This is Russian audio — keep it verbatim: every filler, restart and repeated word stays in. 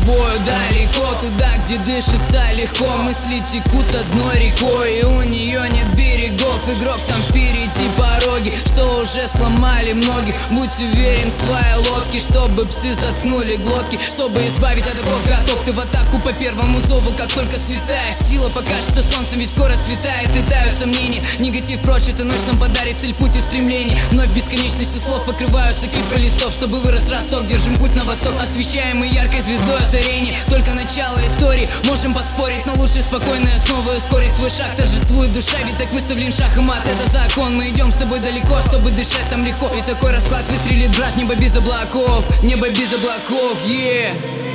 тобою далеко, туда, где дышится легко. Мысли текут одной рекой, и у нее нет берегов. Игрок там впереди пороги, что уже сломали многих. Будь уверен в своей лодке, чтобы псы заткнули глотки. Чтобы избавить от оков, готов ты в атаку по первому зову. Как только святая сила покажется солнцем, ведь скоро светает и тают сомнения. Негатив прочь, эта ночь нам подарит цель, путь и стремление. Вновь бесконечности слов покрываются кипы листов, чтобы вырос росток. Держим путь на восток, освещаемый яркой звездой озарения. Только начало истории, можем поспорить, но лучше спокойно снова ускорить свой шаг. Торжествует душа, ведь так выставлен шах и мат. Это закон, мы идем с тобой далеко, чтобы дышать там легко. И такой расклад выстрелит, брат, небо без облаков, небо без облаков, yeah.